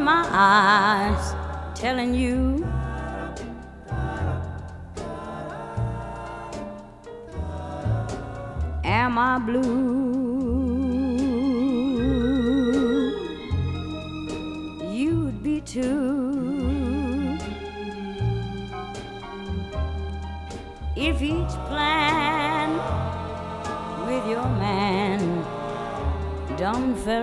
my eyes telling you am I blue? You'd be too if each plan with your man done fell